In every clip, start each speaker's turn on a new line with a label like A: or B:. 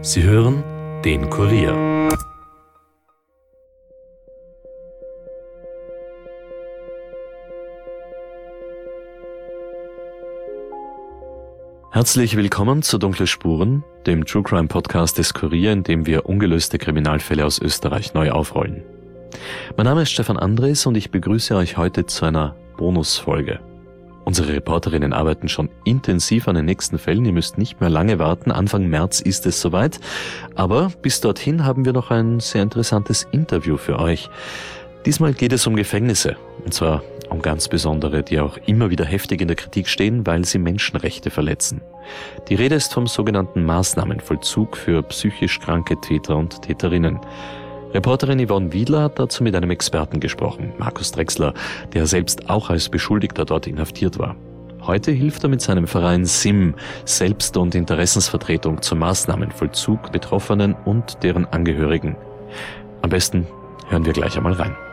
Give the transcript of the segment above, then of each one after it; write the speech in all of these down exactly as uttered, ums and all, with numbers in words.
A: Sie hören den Kurier. Herzlich willkommen zu Dunkle Spuren, dem True Crime Podcast des Kurier, in dem wir ungelöste Kriminalfälle aus Österreich neu aufrollen. Mein Name ist Stefan Andres und ich begrüße euch heute zu einer Bonusfolge. Unsere Reporterinnen arbeiten schon intensiv an den nächsten Fällen. Ihr müsst nicht mehr lange warten. Anfang März ist es soweit. Aber bis dorthin haben wir noch ein sehr interessantes Interview für euch. Diesmal geht es um Gefängnisse. Und zwar um ganz besondere, die auch immer wieder heftig in der Kritik stehen, weil sie Menschenrechte verletzen. Die Rede ist vom sogenannten Maßnahmenvollzug für psychisch kranke Täter und Täterinnen. Reporterin Yvonne Wiedler hat dazu mit einem Experten gesprochen, Markus Drechsler, der selbst auch als Beschuldigter dort inhaftiert war. Heute hilft er mit seinem Verein S I M, Selbst- und Interessensvertretung zum Maßnahmenvollzug Betroffenen und deren Angehörigen. Am besten hören wir gleich einmal rein.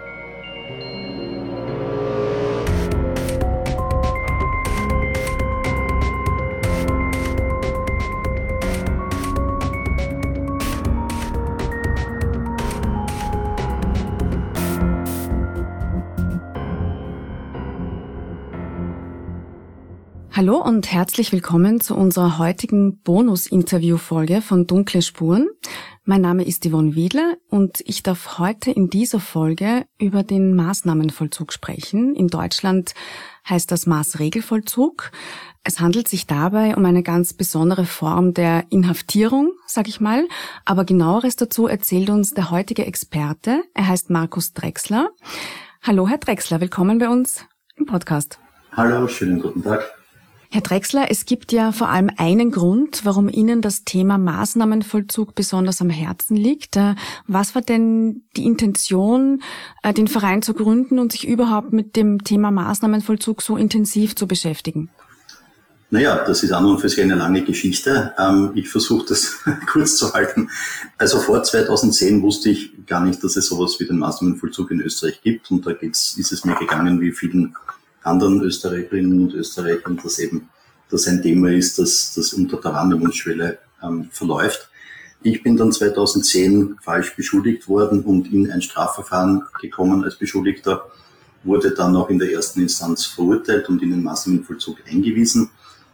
B: Hallo und herzlich willkommen zu unserer heutigen Bonus-Interview-Folge von Dunkle Spuren. Mein Name ist Yvonne Wiedler und ich darf heute in dieser Folge über den Maßnahmenvollzug sprechen. In Deutschland heißt das Maßregelvollzug. Es handelt sich dabei um eine ganz besondere Form der Inhaftierung, sag ich mal. Aber Genaueres dazu erzählt uns der heutige Experte. Er heißt Markus Drechsler. Hallo, Herr Drechsler, willkommen bei uns im Podcast.
C: Hallo, schönen guten Tag.
B: Herr Drechsler, es gibt ja vor allem einen Grund, warum Ihnen das Thema Maßnahmenvollzug besonders am Herzen liegt. Was war denn die Intention, den Verein zu gründen und sich überhaupt mit dem Thema Maßnahmenvollzug so intensiv zu beschäftigen?
C: Naja, das ist an und für sich eine lange Geschichte. Ich versuche das kurz zu halten. Also vor zweitausendzehn wusste ich gar nicht, dass es sowas wie den Maßnahmenvollzug in Österreich gibt. Und da geht's, ist es mir gegangen wie vielen anderen Österreicherinnen und Österreichern, dass eben das ein Thema ist, das, das unter der Wahrnehmungsschwelle ähm, verläuft. Ich bin dann zweitausendzehn falsch beschuldigt worden und in ein Strafverfahren gekommen als Beschuldigter, wurde dann auch in der ersten Instanz verurteilt und in den Maßnahmenvollzug eingewiesen.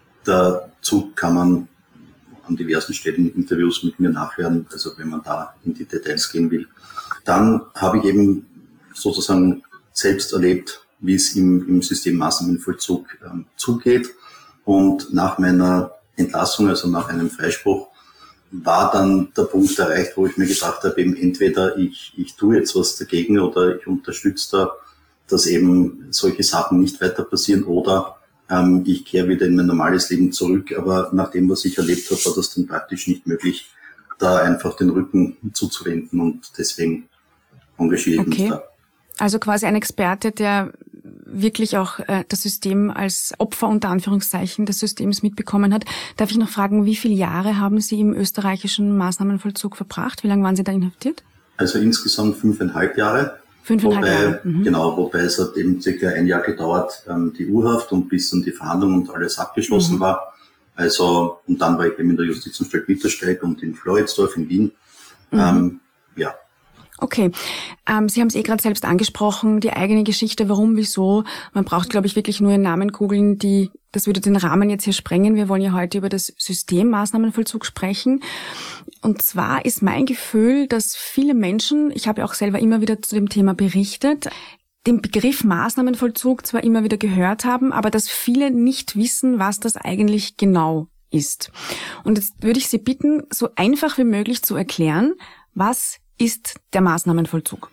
C: Dazu kann man an diversen Stellen Interviews mit mir nachhören, also wenn man da in die Details gehen will. Dann habe ich eben sozusagen selbst erlebt, wie es im, im System Maßnahmenvollzug ähm, zugeht. Und nach meiner Entlassung, also nach einem Freispruch, war dann der Punkt erreicht, wo ich mir gedacht habe, eben entweder ich, ich tue jetzt was dagegen oder ich unterstütze da, dass eben solche Sachen nicht weiter passieren oder ähm, ich kehre wieder in mein normales Leben zurück. Aber nach dem, was ich erlebt habe, war das dann praktisch nicht möglich, da einfach den Rücken zuzuwenden und deswegen engagiere ich
B: okay.
C: mich da.
B: Also quasi ein Experte, der wirklich auch äh, das System als Opfer unter Anführungszeichen des Systems mitbekommen hat. Darf ich noch fragen, wie viele Jahre haben Sie im österreichischen Maßnahmenvollzug verbracht? Wie lange waren Sie da inhaftiert?
C: Also insgesamt fünfeinhalb Jahre.
B: Fünfeinhalb
C: wobei,
B: Jahre. Mhm.
C: Genau, wobei es hat eben circa ein Jahr gedauert, ähm, die U-Haft und bis dann die Verhandlung und alles abgeschlossen mhm. war. Also, und dann war ich eben in der Justizanstalt Mittersteig und in Floridsdorf in Wien. Mhm. Ähm, ja.
B: Okay, ähm, Sie haben es eh gerade selbst angesprochen, die eigene Geschichte, warum, wieso. Man braucht, glaube ich, wirklich nur Ihren Namen googeln, die, das würde den Rahmen jetzt hier sprengen. Wir wollen ja heute über das System Maßnahmenvollzug sprechen. Und zwar ist mein Gefühl, dass viele Menschen, ich habe ja auch selber immer wieder zu dem Thema berichtet, den Begriff Maßnahmenvollzug zwar immer wieder gehört haben, aber dass viele nicht wissen, was das eigentlich genau ist. Und jetzt würde ich Sie bitten, so einfach wie möglich zu erklären, was ist der Maßnahmenvollzug?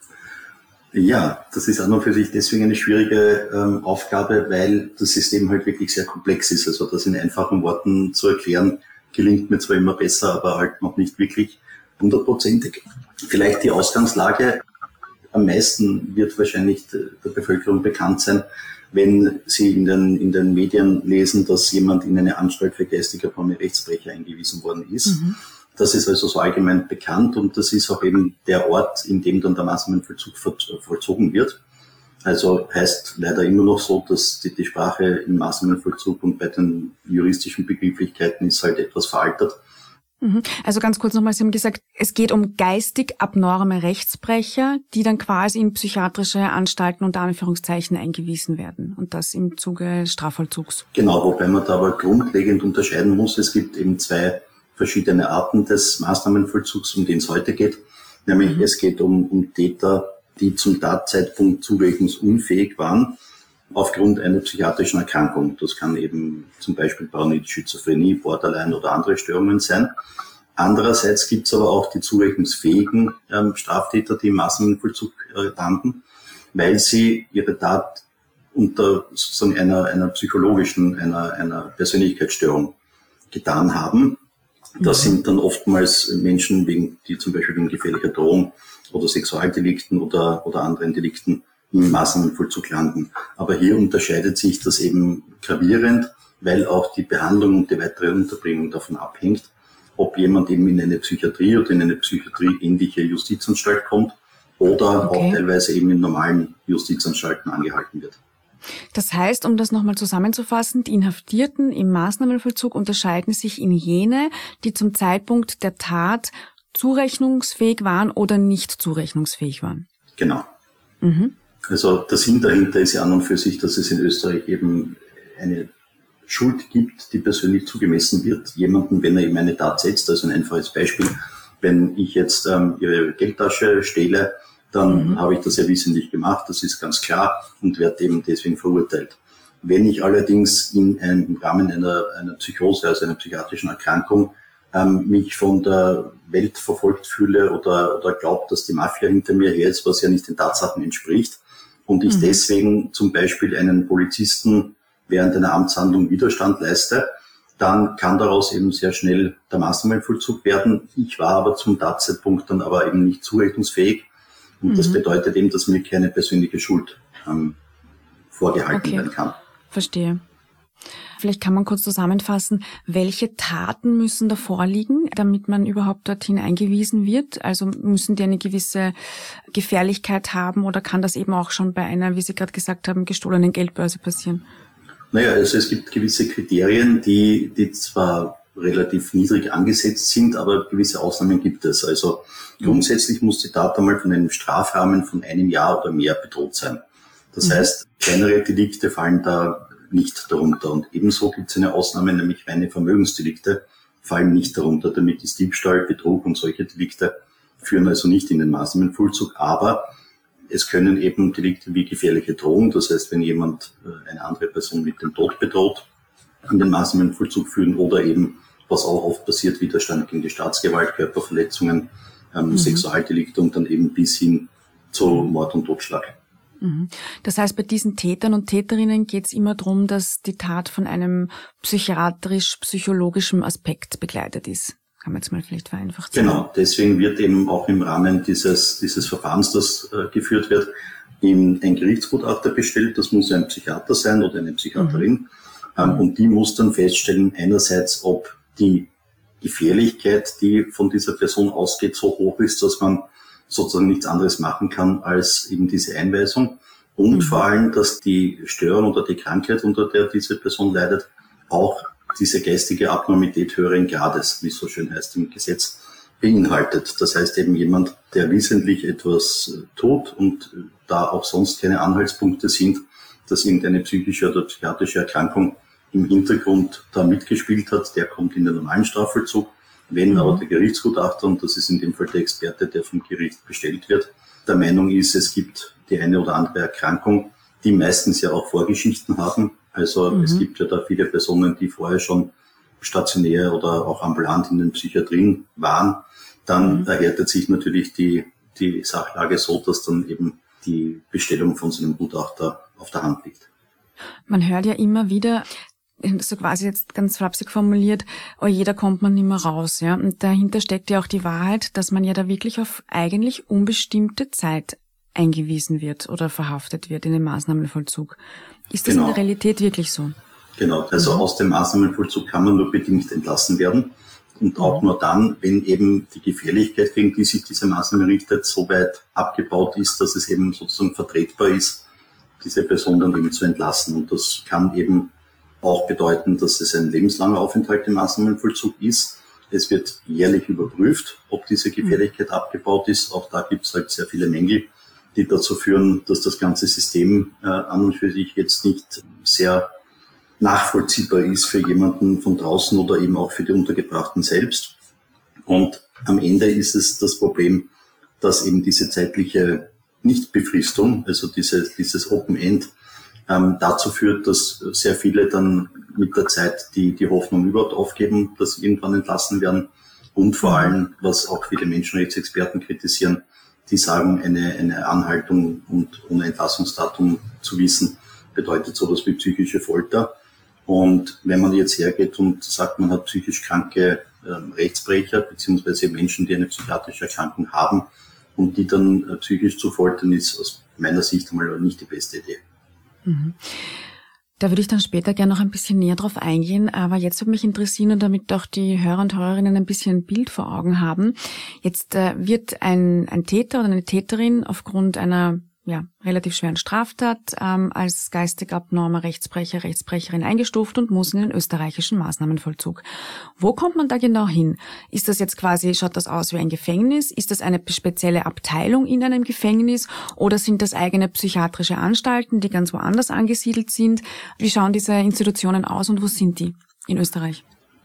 C: Ja, das ist an und für sich deswegen eine schwierige ähm, Aufgabe, weil das System halt wirklich sehr komplex ist. Also das in einfachen Worten zu erklären, gelingt mir zwar immer besser, aber halt noch nicht wirklich hundertprozentig. Vielleicht die Ausgangslage. Am meisten wird wahrscheinlich der Bevölkerung bekannt sein, wenn Sie in den, in den Medien lesen, dass jemand in eine Anstalt für geistig erworbene Rechtsbrecher eingewiesen worden ist. Mhm. Das ist also so allgemein bekannt und das ist auch eben der Ort, in dem dann der Maßnahmenvollzug vollzogen wird. Also heißt leider immer noch so, dass die, die Sprache im Maßnahmenvollzug und bei den juristischen Begrifflichkeiten ist halt etwas veraltet.
B: Also ganz kurz nochmal, Sie haben gesagt, es geht um geistig abnorme Rechtsbrecher, die dann quasi in psychiatrische Anstalten unter Anführungszeichen eingewiesen werden und das im Zuge Strafvollzugs.
C: Genau, wobei man da aber grundlegend unterscheiden muss. Es gibt eben zwei verschiedene Arten des Maßnahmenvollzugs, um den es heute geht. Nämlich mhm. es geht um, um Täter, die zum Tatzeitpunkt zurechnungsunfähig waren, aufgrund einer psychiatrischen Erkrankung. Das kann eben zum Beispiel paranoide Schizophrenie, Borderline oder andere Störungen sein. Andererseits gibt es aber auch die zurechnungsfähigen ähm, Straftäter, die im Maßnahmenvollzug äh, landen, weil sie ihre Tat unter sozusagen einer, einer psychologischen, einer, einer Persönlichkeitsstörung getan haben. Das sind dann oftmals Menschen, wegen, die zum Beispiel wegen gefährlicher Drohung oder Sexualdelikten oder, oder anderen Delikten im Maßnahmenvollzug landen. Aber hier unterscheidet sich das eben gravierend, weil auch die Behandlung und die weitere Unterbringung davon abhängt, ob jemand eben in eine Psychiatrie oder in eine psychiatrieähnliche Justizanstalt kommt oder okay. auch teilweise eben in normalen Justizanstalten angehalten wird.
B: Das heißt, um das nochmal zusammenzufassen, die Inhaftierten im Maßnahmenvollzug unterscheiden sich in jene, die zum Zeitpunkt der Tat zurechnungsfähig waren oder nicht zurechnungsfähig waren.
C: Genau.
B: Mhm.
C: Also der Sinn dahinter ist ja an und für sich, dass es in Österreich eben eine Schuld gibt, die persönlich zugemessen wird. Jemanden, wenn er eben eine Tat setzt, also ein einfaches Beispiel, wenn ich jetzt ähm, Ihre Geldtasche stehle, dann mhm. habe ich das ja wissentlich gemacht, das ist ganz klar und werde eben deswegen verurteilt. Wenn ich allerdings in einem, im Rahmen einer, einer Psychose, also einer psychiatrischen Erkrankung, ähm, mich von der Welt verfolgt fühle oder, oder glaube, dass die Mafia hinter mir her ist, was ja nicht den Tatsachen entspricht, und ich mhm. deswegen zum Beispiel einen Polizisten während einer Amtshandlung Widerstand leiste, dann kann daraus eben sehr schnell der Maßnahmenvollzug werden. Ich war aber zum Tatzeitpunkt dann aber eben nicht zurechnungsfähig. Und mhm. das bedeutet eben, dass mir keine persönliche Schuld ähm, vorgehalten okay. werden kann.
B: Verstehe. Vielleicht kann man kurz zusammenfassen, welche Taten müssen da vorliegen, damit man überhaupt dorthin eingewiesen wird? Also müssen die eine gewisse Gefährlichkeit haben oder kann das eben auch schon bei einer, wie Sie gerade gesagt haben, gestohlenen Geldbörse passieren?
C: Naja, also es gibt gewisse Kriterien, die, die zwar relativ niedrig angesetzt sind, aber gewisse Ausnahmen gibt es. Also grundsätzlich muss die Tat einmal von einem Strafrahmen von einem Jahr oder mehr bedroht sein. Das mhm. heißt, kleinere Delikte fallen da nicht darunter. Und ebenso gibt es eine Ausnahme, nämlich reine Vermögensdelikte fallen nicht darunter. Damit ist Diebstahl, Betrug und solche Delikte führen also nicht in den Maßnahmenvollzug. Aber es können eben Delikte wie gefährliche Drohung, das heißt, wenn jemand eine andere Person mit dem Tod bedroht, in den Maßnahmenvollzug führen oder eben, was auch oft passiert, Widerstand gegen die Staatsgewalt, Körperverletzungen, ähm, mhm. Sexualdelikte und dann eben bis hin zu Mord und Totschlag.
B: Das heißt, bei diesen Tätern und Täterinnen geht es immer darum, dass die Tat von einem psychiatrisch-psychologischen Aspekt begleitet ist. Kann man jetzt mal vielleicht vereinfacht sagen.
C: Genau, deswegen wird eben auch im Rahmen dieses, dieses Verfahrens, das äh, geführt wird, eben ein Gerichtsgutachter bestellt. Das muss ein Psychiater sein oder eine Psychiaterin. Mhm. Ähm, und die muss dann feststellen, einerseits, ob die Gefährlichkeit, die von dieser Person ausgeht, so hoch ist, dass man sozusagen nichts anderes machen kann als eben diese Einweisung. Und mhm. vor allem, dass die Störung oder die Krankheit, unter der diese Person leidet, auch diese geistige Abnormität höheren Grades, wie es so schön heißt im Gesetz, beinhaltet. Das heißt eben jemand, der wissentlich etwas tut und da auch sonst keine Anhaltspunkte sind, dass irgendeine psychische oder psychiatrische Erkrankung im Hintergrund da mitgespielt hat, der kommt in den normalen Strafvollzug. Wenn mhm. aber der Gerichtsgutachter, und das ist in dem Fall der Experte, der vom Gericht bestellt wird, der Meinung ist, es gibt die eine oder andere Erkrankung, die meistens ja auch Vorgeschichten haben. Also mhm. es gibt ja da viele Personen, die vorher schon stationär oder auch ambulant in den Psychiatrien waren. Dann mhm. erhärtet sich natürlich die, die Sachlage so, dass dann eben die Bestellung von so einem Gutachter auf der Hand liegt.
B: Man hört ja immer wieder, so quasi jetzt ganz flapsig formuliert, oh, jeder kommt man nicht mehr raus, ja. Und dahinter steckt ja auch die Wahrheit, dass man ja da wirklich auf eigentlich unbestimmte Zeit eingewiesen wird oder verhaftet wird in den Maßnahmenvollzug. Ist das genau. in der Realität wirklich so?
C: Genau, also mhm. aus dem Maßnahmenvollzug kann man nur bedingt entlassen werden. Und auch mhm. nur dann, wenn eben die Gefährlichkeit, gegen die sich diese Maßnahme richtet, so weit abgebaut ist, dass es eben sozusagen vertretbar ist, diese Person dann eben zu entlassen. Und das kann eben auch bedeuten, dass es ein lebenslanger Aufenthalt im Maßnahmenvollzug ist. Es wird jährlich überprüft, ob diese Gefährlichkeit mhm. abgebaut ist. Auch da gibt es halt sehr viele Mängel, die dazu führen, dass das ganze System äh, an und für sich jetzt nicht sehr nachvollziehbar ist für jemanden von draußen oder eben auch für die Untergebrachten selbst. Und am Ende ist es das Problem, dass eben diese zeitliche Nichtbefristung, also diese, dieses Open End, ähm, dazu führt, dass sehr viele dann mit der Zeit die, die Hoffnung überhaupt aufgeben, dass sie irgendwann entlassen werden. Und vor allem, was auch viele Menschenrechtsexperten kritisieren, die sagen, eine, eine Anhaltung und ohne Entlassungsdatum zu wissen, bedeutet sowas wie psychische Folter. Und wenn man jetzt hergeht und sagt, man hat psychisch kranke äh, Rechtsbrecher, beziehungsweise Menschen, die eine psychiatrische Erkrankung haben, und die dann äh, psychisch zu foltern, ist aus meiner Sicht einmal nicht die beste Idee.
B: Mhm. Da würde ich dann später gerne noch ein bisschen näher drauf eingehen, aber jetzt würde mich interessieren, und damit auch die Hörer und Hörerinnen ein bisschen ein Bild vor Augen haben. Jetzt äh, wird ein, ein Täter oder eine Täterin aufgrund einer ja, relativ schweren Straftat ähm, als geistig abnormer Rechtsbrecher, Rechtsbrecherin eingestuft und muss in den österreichischen Maßnahmenvollzug. Wo kommt man da genau hin? Ist das jetzt quasi, schaut das aus wie ein Gefängnis? Ist das eine spezielle Abteilung in einem Gefängnis? Oder sind das eigene psychiatrische Anstalten, die ganz woanders angesiedelt sind? Wie schauen diese Institutionen aus und wo sind die in Österreich?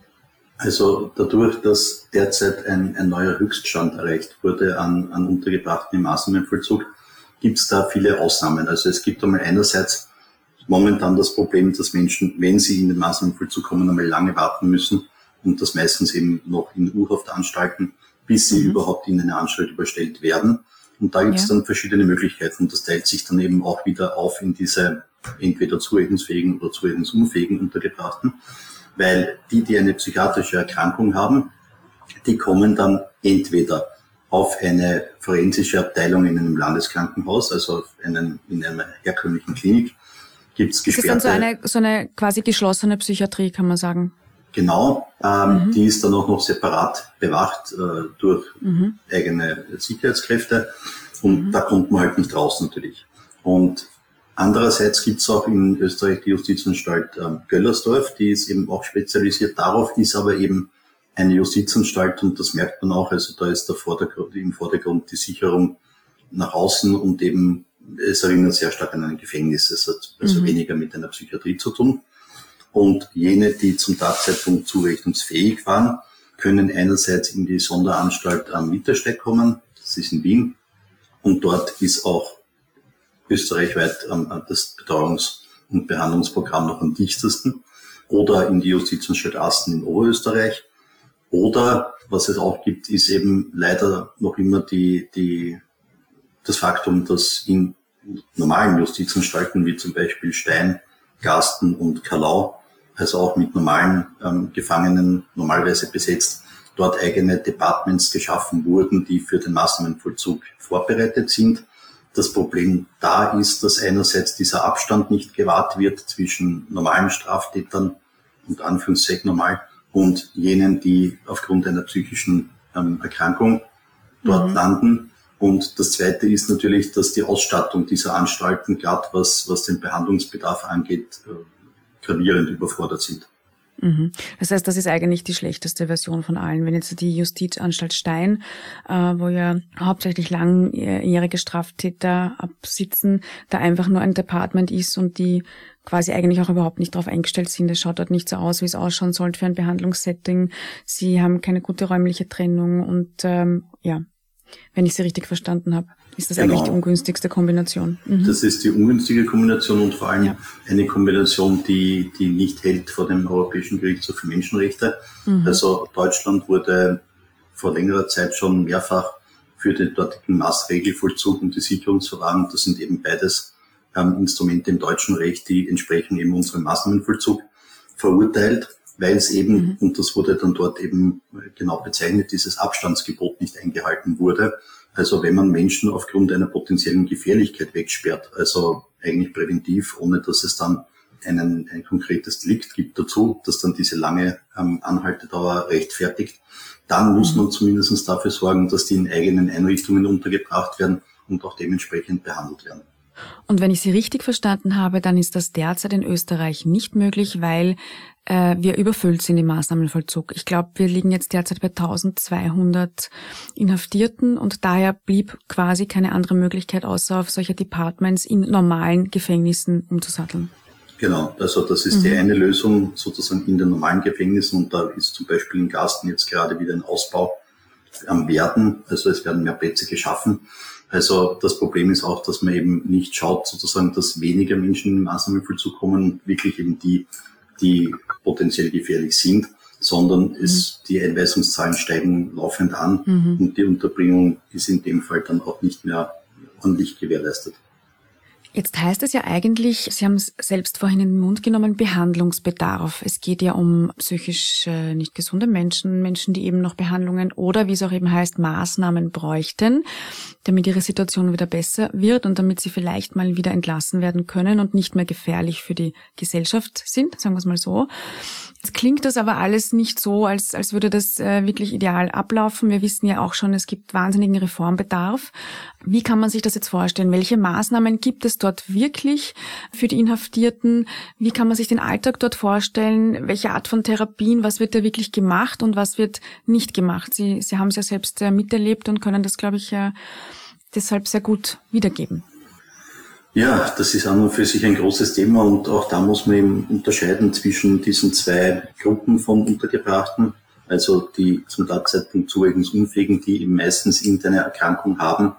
C: Also dadurch, dass derzeit ein, ein neuer Höchststand erreicht wurde an, an Untergebrachten im Maßnahmenvollzug, gibt es da viele Ausnahmen. Also es gibt einmal einerseits momentan das Problem, dass Menschen, wenn sie in den Maßnahmenvollzug kommen, einmal lange warten müssen und das meistens eben noch in U-Haftanstalten, bis sie mhm. überhaupt in eine Anstalt überstellt werden. Und da gibt es ja. dann verschiedene Möglichkeiten. Das teilt sich dann eben auch wieder auf in diese entweder zurechnungsfähigen oder zurechnungsunfähigen Untergebrachten, weil die, die eine psychiatrische Erkrankung haben, die kommen dann entweder auf eine forensische Abteilung in einem Landeskrankenhaus, also einen, in einer herkömmlichen Klinik, gibt es gesperrte...
B: Das ist dann so eine, so eine quasi geschlossene Psychiatrie, kann man sagen.
C: Genau, ähm,
B: mhm.
C: die ist dann auch noch separat bewacht äh, durch mhm. eigene Sicherheitskräfte und mhm. da kommt man halt nicht raus natürlich. Und andererseits gibt es auch in Österreich die Justizanstalt ähm, Göllersdorf, die ist eben auch spezialisiert darauf, ist aber eben eine Justizanstalt, und das merkt man auch, also da ist der Vordergrund, im Vordergrund die Sicherung nach außen und eben, es erinnert sehr stark an ein Gefängnis, es hat also mhm. weniger mit einer Psychiatrie zu tun. Und jene, die zum Tatzeitpunkt zurechnungsfähig waren, können einerseits in die Sonderanstalt am Mittersteig kommen, das ist in Wien, und dort ist auch österreichweit ähm, das Betreuungs- und Behandlungsprogramm noch am dichtesten, oder in die Justizanstalt Asten in Oberösterreich. Oder was es auch gibt, ist eben leider noch immer die, die, das Faktum, dass in normalen Justizanstalten wie zum Beispiel Stein, Garsten und Kalau, also auch mit normalen ähm, Gefangenen normalerweise besetzt, dort eigene Departments geschaffen wurden, die für den Maßnahmenvollzug vorbereitet sind. Das Problem da ist, dass einerseits dieser Abstand nicht gewahrt wird zwischen normalen Straftätern und Anführungszeichen normal und jenen, die aufgrund einer psychischen ähm, Erkrankung dort mhm. landen. Und das Zweite ist natürlich, dass die Ausstattung dieser Anstalten, gerade was, was den Behandlungsbedarf angeht, äh, gravierend überfordert sind.
B: Mhm. Das heißt, das ist eigentlich die schlechteste Version von allen. Wenn jetzt die Justizanstalt Stein, äh, wo ja hauptsächlich langjährige Straftäter absitzen, da einfach nur ein Department ist und die quasi eigentlich auch überhaupt nicht darauf eingestellt sind. Es schaut dort nicht so aus, wie es ausschauen sollte für ein Behandlungssetting. Sie haben keine gute räumliche Trennung und ähm, ja, wenn ich Sie richtig verstanden habe, ist das genau. eigentlich die ungünstigste Kombination. Mhm.
C: Das ist die ungünstige Kombination und vor allem ja. eine Kombination, die die nicht hält vor dem Europäischen Gerichtshof für Menschenrechte. Mhm. Also Deutschland wurde vor längerer Zeit schon mehrfach für den dortigen Maßregelvollzug und die Sicherungsverwahrung, das sind eben beides ähm, Instrumente im deutschen Recht, die entsprechen eben unserem Maßnahmenvollzug, verurteilt, weil es eben, mhm. und das wurde dann dort eben genau bezeichnet, dieses Abstandsgebot nicht eingehalten wurde. Also wenn man Menschen aufgrund einer potenziellen Gefährlichkeit wegsperrt, also eigentlich präventiv, ohne dass es dann einen, ein konkretes Delikt gibt dazu, das dann diese lange ähm, Anhaltedauer rechtfertigt, dann muss mhm. man zumindest dafür sorgen, dass die in eigenen Einrichtungen untergebracht werden und auch dementsprechend behandelt werden.
B: Und wenn ich Sie richtig verstanden habe, dann ist das derzeit in Österreich nicht möglich, weil äh, wir überfüllt sind im Maßnahmenvollzug. Ich glaube, wir liegen jetzt derzeit bei eintausendzweihundert Inhaftierten und daher blieb quasi keine andere Möglichkeit, außer auf solche Departments in normalen Gefängnissen umzusatteln.
C: Genau, also das ist mhm. die eine Lösung sozusagen in den normalen Gefängnissen und da ist zum Beispiel in Garsten jetzt gerade wieder ein Ausbau am Werden, also es werden mehr Plätze geschaffen. Also das Problem ist auch, dass man eben nicht schaut, sozusagen, dass weniger Menschen in den Maßnahmenvollzug kommen, wirklich eben die, die potenziell gefährlich sind, sondern es, die Einweisungszahlen steigen laufend an mhm. und die Unterbringung ist in dem Fall dann auch nicht mehr ordentlich gewährleistet.
B: Jetzt heißt es ja eigentlich, Sie haben es selbst vorhin in den Mund genommen, Behandlungsbedarf. Es geht ja um psychisch äh, nicht gesunde Menschen, Menschen, die eben noch Behandlungen oder, wie es auch eben heißt, Maßnahmen bräuchten, damit ihre Situation wieder besser wird und damit sie vielleicht mal wieder entlassen werden können und nicht mehr gefährlich für die Gesellschaft sind, sagen wir es mal so. Jetzt klingt das aber alles nicht so, als, als würde das äh, wirklich ideal ablaufen. Wir wissen ja auch schon, es gibt wahnsinnigen Reformbedarf. Wie kann man sich das jetzt vorstellen? Welche Maßnahmen gibt es dort wirklich für die Inhaftierten? Wie kann man sich den Alltag dort vorstellen? Welche Art von Therapien? Was wird da wirklich gemacht und was wird nicht gemacht? Sie, Sie haben es ja selbst äh, miterlebt und können das, glaube ich, äh, deshalb sehr gut wiedergeben.
C: Ja, das ist an und für sich ein großes Thema und auch da muss man eben unterscheiden zwischen diesen zwei Gruppen von Untergebrachten, also die zum Tatzeitpunkt Zurechnungsunfähigen, die eben meistens irgendeine Erkrankung haben,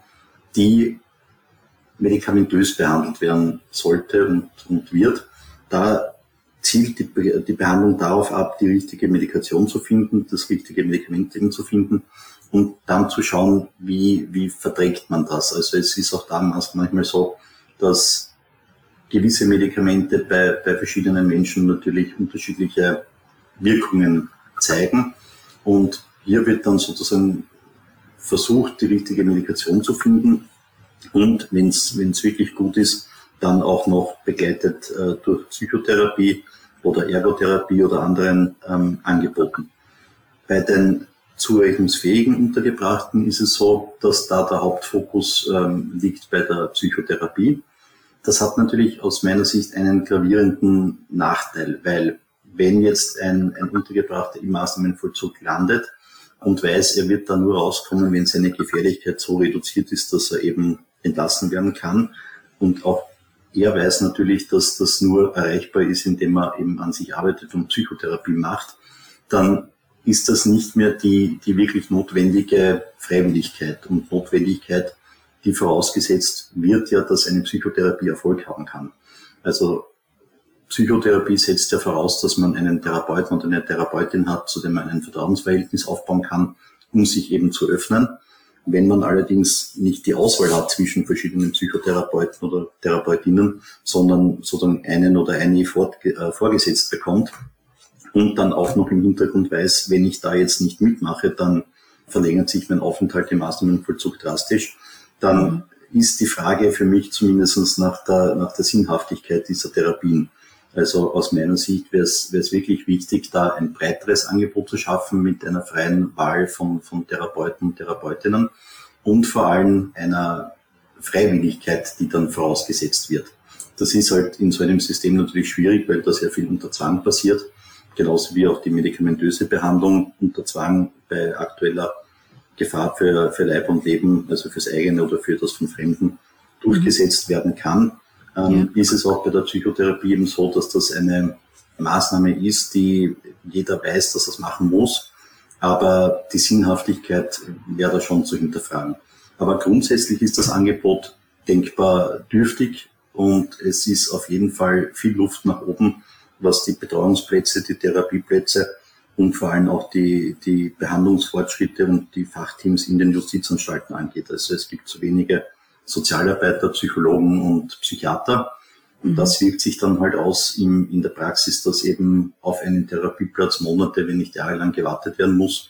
C: die medikamentös behandelt werden sollte und, und wird. Da zielt die, die Behandlung darauf ab, die richtige Medikation zu finden, das richtige Medikament eben zu finden und dann zu schauen, wie, wie verträgt man das. Also es ist auch da manchmal so, dass gewisse Medikamente bei, bei verschiedenen Menschen natürlich unterschiedliche Wirkungen zeigen. Und hier wird dann sozusagen versucht, die richtige Medikation zu finden. Und wenn es wenn es wirklich gut ist, dann auch noch begleitet äh, durch Psychotherapie oder Ergotherapie oder anderen ähm, Angeboten. Bei den zurechnungsfähigen Untergebrachten ist es so, dass da der Hauptfokus ähm, liegt bei der Psychotherapie. Das hat natürlich aus meiner Sicht einen gravierenden Nachteil, weil wenn jetzt ein, ein Untergebrachter im Maßnahmenvollzug landet und weiß, er wird da nur rauskommen, wenn seine Gefährlichkeit so reduziert ist, dass er eben entlassen werden kann und auch er weiß natürlich, dass das nur erreichbar ist, indem er eben an sich arbeitet und Psychotherapie macht, dann ist das nicht mehr die, die wirklich notwendige Freiwilligkeit und Notwendigkeit, die vorausgesetzt wird ja, dass eine Psychotherapie Erfolg haben kann. Also Psychotherapie setzt ja voraus, dass man einen Therapeuten oder eine Therapeutin hat, zu dem man ein Vertrauensverhältnis aufbauen kann, um sich eben zu öffnen. Wenn man allerdings nicht die Auswahl hat zwischen verschiedenen Psychotherapeuten oder Therapeutinnen, sondern sozusagen einen oder eine vorgesetzt bekommt und dann auch noch im Hintergrund weiß, wenn ich da jetzt nicht mitmache, dann verlängert sich mein Aufenthalt im Maßnahmenvollzug drastisch, dann ist die Frage für mich zumindest nach der, nach der Sinnhaftigkeit dieser Therapien. Also aus meiner Sicht wäre es, wäre es wirklich wichtig, da ein breiteres Angebot zu schaffen mit einer freien Wahl von, von Therapeuten und Therapeutinnen und vor allem einer Freiwilligkeit, die dann vorausgesetzt wird. Das ist halt in so einem System natürlich schwierig, weil da sehr viel unter Zwang passiert, genauso wie auch die medikamentöse Behandlung unter Zwang bei aktueller Gefahr für, für Leib und Leben, also fürs eigene oder für das von Fremden, durchgesetzt werden kann. Ähm, ja. Ist es auch bei der Psychotherapie eben so, dass das eine Maßnahme ist, die jeder weiß, dass er es machen muss, aber die Sinnhaftigkeit wäre da schon zu hinterfragen. Aber grundsätzlich ist das Angebot denkbar dürftig und es ist auf jeden Fall viel Luft nach oben, was die Betreuungsplätze, die Therapieplätze und vor allem auch die, die Behandlungsfortschritte und die Fachteams in den Justizanstalten angeht. Also es gibt zu wenige Sozialarbeiter, Psychologen und Psychiater. Und das wirkt sich dann halt aus in, in der Praxis, dass eben auf einen Therapieplatz Monate, wenn nicht jahrelang gewartet werden muss.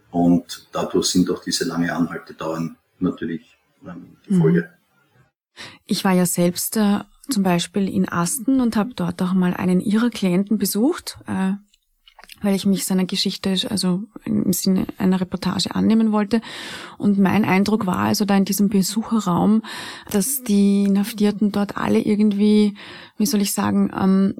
C: Und dadurch sind auch diese lange Anhaltedauern natürlich ähm, die Folge.
B: Ich war ja selbst äh, zum Beispiel in Asten und habe dort auch mal einen Ihrer Klienten besucht, äh, weil ich mich seiner Geschichte, also im Sinne einer Reportage annehmen wollte. Und mein Eindruck war also da in diesem Besucherraum, dass die Inhaftierten dort alle irgendwie, wie soll ich sagen, ähm,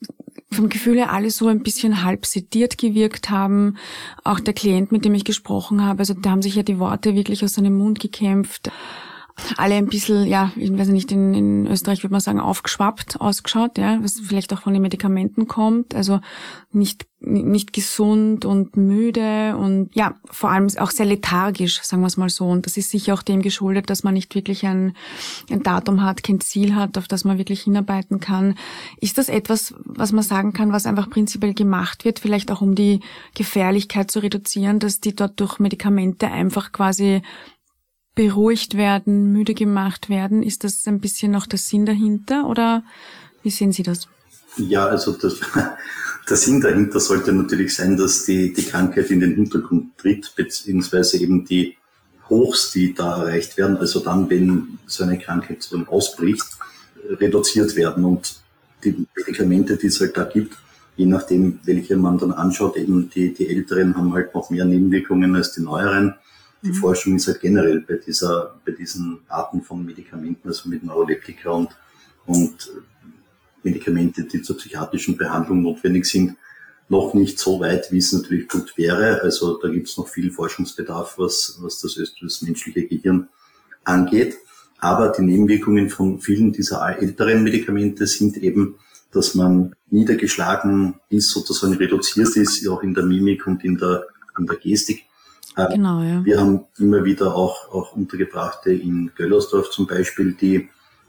B: vom Gefühl her alle so ein bisschen halb sediert gewirkt haben. Auch der Klient, mit dem ich gesprochen habe, also da haben sich ja die Worte wirklich aus seinem Mund gekämpft. Alle ein bisschen, ja, ich weiß nicht, in, in Österreich würde man sagen, aufgeschwappt ausgeschaut, ja, was vielleicht auch von den Medikamenten kommt, also nicht nicht gesund und müde und ja, vor allem auch sehr lethargisch, sagen wir es mal so. Und das ist sicher auch dem geschuldet, dass man nicht wirklich ein, ein Datum hat, kein Ziel hat, auf das man wirklich hinarbeiten kann. Ist das etwas, was man sagen kann, was einfach prinzipiell gemacht wird, vielleicht auch um die Gefährlichkeit zu reduzieren, dass die dort durch Medikamente einfach quasi beruhigt werden, müde gemacht werden? Ist das ein bisschen noch der Sinn dahinter oder wie sehen Sie das?
C: Ja, also das, der Sinn dahinter sollte natürlich sein, dass die, die Krankheit in den Hintergrund tritt, beziehungsweise eben die Hochs, die da erreicht werden, also dann, wenn so eine Krankheit so ausbricht, reduziert werden und die Medikamente, die es halt da gibt, je nachdem, welche man dann anschaut, eben die, die Älteren haben halt noch mehr Nebenwirkungen als die Neueren. Die mhm. Forschung ist halt generell bei dieser, bei diesen Arten von Medikamenten, also mit Neuroleptika und, und Medikamente, die zur psychiatrischen Behandlung notwendig sind, noch nicht so weit, wie es natürlich gut wäre. Also da gibt es noch viel Forschungsbedarf, was, was das, das menschliche Gehirn angeht. Aber die Nebenwirkungen von vielen dieser älteren Medikamente sind eben, dass man niedergeschlagen ist, sozusagen reduziert ist, auch in der Mimik und in der, in der Gestik.
B: Genau, ja.
C: Wir haben immer wieder auch, auch Untergebrachte in Göllersdorf zum Beispiel, die,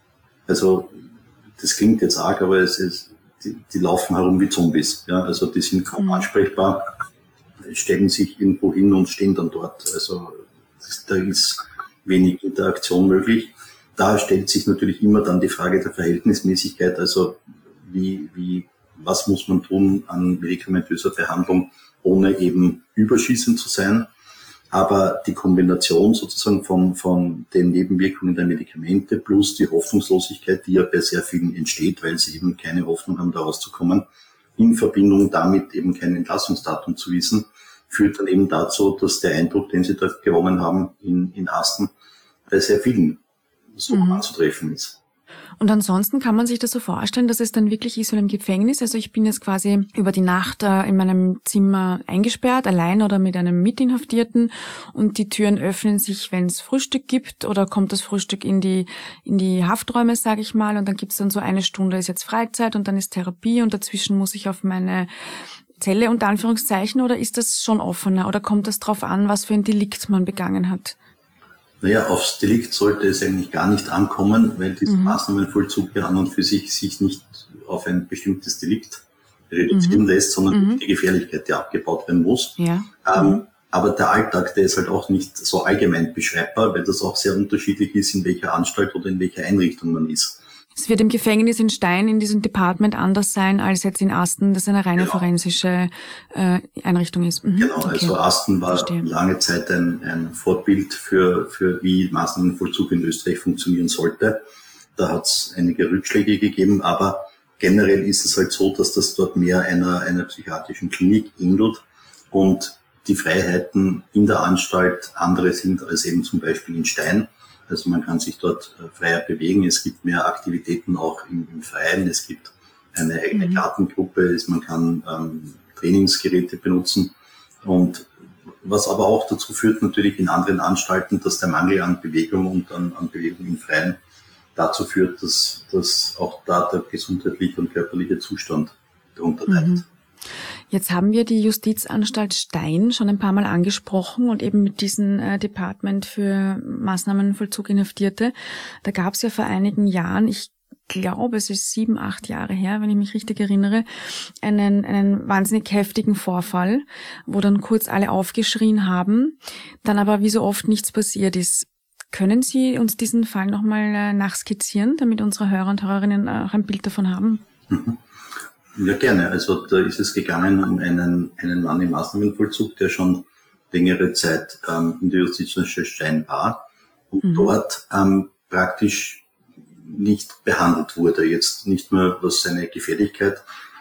C: also das klingt jetzt arg, aber es ist, die, die laufen herum wie Zombies. Ja, also die sind kaum mhm. ansprechbar, stellen sich irgendwo hin und stehen dann dort. Also da ist wenig Interaktion möglich. Da stellt sich natürlich immer dann die Frage der Verhältnismäßigkeit, also wie, wie, was muss man tun an medikamentöser Behandlung, ohne eben überschießend zu sein. Aber die Kombination sozusagen von, von den Nebenwirkungen der Medikamente plus die Hoffnungslosigkeit, die ja bei sehr vielen entsteht, weil sie eben keine Hoffnung haben, da rauszukommen, in Verbindung damit eben kein Entlassungsdatum zu wissen, führt dann eben dazu, dass der Eindruck, den sie da gewonnen haben in, in Asten, bei sehr vielen so mhm. anzutreffen ist.
B: Und ansonsten kann man sich das so vorstellen, dass es dann wirklich ist wie im Gefängnis. Also ich bin jetzt quasi über die Nacht äh, in meinem Zimmer eingesperrt, allein oder mit einem Mitinhaftierten, und die Türen öffnen sich, wenn es Frühstück gibt, oder kommt das Frühstück in die in die Hafträume, sage ich mal, und dann gibt's dann so eine Stunde ist jetzt Freizeit und dann ist Therapie und dazwischen muss ich auf meine Zelle unter Anführungszeichen, oder ist das schon offener oder kommt das drauf an, was für ein Delikt man begangen hat?
C: Naja, aufs Delikt sollte es eigentlich gar nicht ankommen, weil dieser mhm. Maßnahmenvollzug ja an und für sich sich nicht auf ein bestimmtes Delikt reduzieren mhm. lässt, sondern mhm. die Gefährlichkeit, die abgebaut werden muss.
B: Ja.
C: Ähm,
B: mhm.
C: Aber der Alltag, der ist halt auch nicht so allgemein beschreibbar, weil das auch sehr unterschiedlich ist, in welcher Anstalt oder in welcher Einrichtung man ist.
B: Es wird im Gefängnis in Stein in diesem Department anders sein als jetzt in Asten, das eine reine genau. forensische äh, Einrichtung ist. Mhm.
C: Genau,
B: okay.
C: also Asten war
B: Verstehe.
C: lange Zeit ein, ein Vorbild für, für wie Maßnahmenvollzug in Österreich funktionieren sollte. Da hat es einige Rückschläge gegeben, aber generell ist es halt so, dass das dort mehr einer, einer psychiatrischen Klinik ähnelt und die Freiheiten in der Anstalt andere sind als eben zum Beispiel in Stein. Also man kann sich dort freier bewegen. Es gibt mehr Aktivitäten auch im, im Freien. Es gibt eine eigene mhm. Gartengruppe. Man kann ähm, Trainingsgeräte benutzen. Und was aber auch dazu führt natürlich in anderen Anstalten, dass der Mangel an Bewegung und an, an Bewegung im Freien dazu führt, dass, dass auch da der gesundheitliche und körperliche Zustand darunter leidet. Mhm.
B: Jetzt haben wir die Justizanstalt Stein schon ein paar Mal angesprochen und eben mit diesem äh, Department für Maßnahmenvollzug Inhaftierte. Da gab es ja vor einigen Jahren, ich glaube, es ist sieben, acht Jahre her, wenn ich mich richtig erinnere, einen, einen wahnsinnig heftigen Vorfall, wo dann kurz alle aufgeschrien haben, dann aber wie so oft nichts passiert ist. Können Sie uns diesen Fall nochmal äh, nachskizzieren, damit unsere Hörer und Hörerinnen auch ein Bild davon haben?
C: Mhm. Ja, gerne. Also da ist es gegangen um einen, einen Mann im Maßnahmenvollzug, der schon längere Zeit ähm, in der Justizanstalt Stein war und mhm. dort ähm, praktisch nicht behandelt wurde. Jetzt nicht nur was seine Gefährlichkeit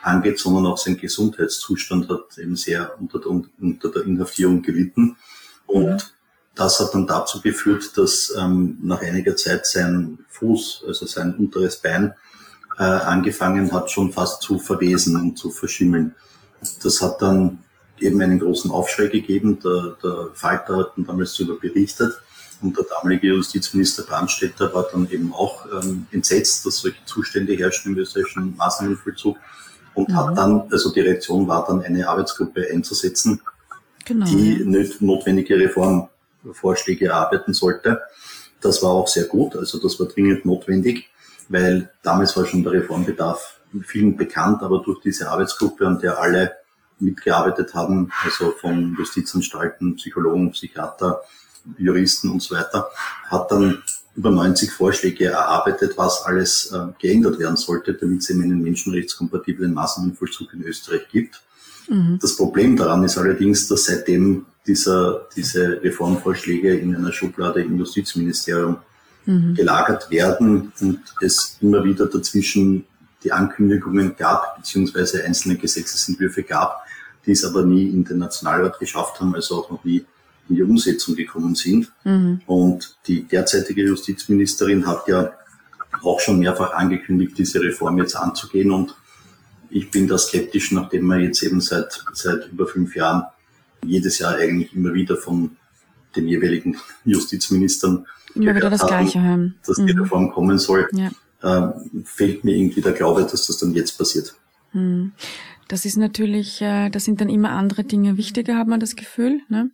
C: angeht, sondern auch sein Gesundheitszustand hat eben sehr unter der, unter der Inhaftierung gelitten. Und mhm. das hat dann dazu geführt, dass ähm, nach einiger Zeit sein Fuß, also sein unteres Bein, äh, angefangen hat, schon fast zu verwesen und zu verschimmeln. Das hat dann eben einen großen Aufschrei gegeben. Der, der Falter hat dann damals darüber berichtet. Und der damalige Justizminister Brandstätter war dann eben auch ähm, entsetzt, dass solche Zustände herrschen im österreichischen Maßnahmenvollzug. Und mhm. hat dann, also die Reaktion war dann, eine Arbeitsgruppe einzusetzen, genau, die ja. notwendige Reformvorschläge erarbeiten sollte. Das war auch sehr gut, also das war dringend notwendig, weil damals war schon der Reformbedarf vielen bekannt, aber durch diese Arbeitsgruppe, an der alle mitgearbeitet haben, also von Justizanstalten, Psychologen, Psychiater, Juristen und so weiter, hat dann über neunzig Vorschläge erarbeitet, was alles äh, geändert werden sollte, damit es eben einen menschenrechtskompatiblen Maßnahmenvollzug in Österreich gibt. Mhm. Das Problem daran ist allerdings, dass seitdem dieser, diese Reformvorschläge in einer Schublade im Justizministerium mhm. gelagert werden und es immer wieder dazwischen die Ankündigungen gab, beziehungsweise einzelne Gesetzesentwürfe gab, die es aber nie in den Nationalrat geschafft haben, also auch noch nie in die Umsetzung gekommen sind. Mhm. Und die derzeitige Justizministerin hat ja auch schon mehrfach angekündigt, diese Reform jetzt anzugehen. Und ich bin da skeptisch, nachdem wir jetzt eben seit, seit über fünf Jahren jedes Jahr eigentlich immer wieder von den jeweiligen Justizministern
B: immer wieder das haben, Gleiche hören,
C: dass die mhm. Reform kommen soll, ja. äh, fehlt mir irgendwie der Glaube, dass das dann jetzt passiert.
B: Mhm. Das ist natürlich, äh, da sind dann immer andere Dinge wichtiger, hat man das Gefühl, ne?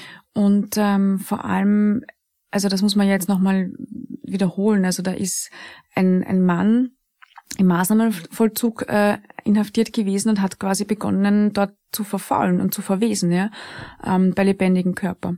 B: Und ähm, vor allem, also das muss man jetzt nochmal wiederholen, also da ist ein, ein Mann im Maßnahmenvollzug äh, inhaftiert gewesen und hat quasi begonnen, dort zu verfaulen und zu verwesen, ja, ähm, bei lebendigem Körper.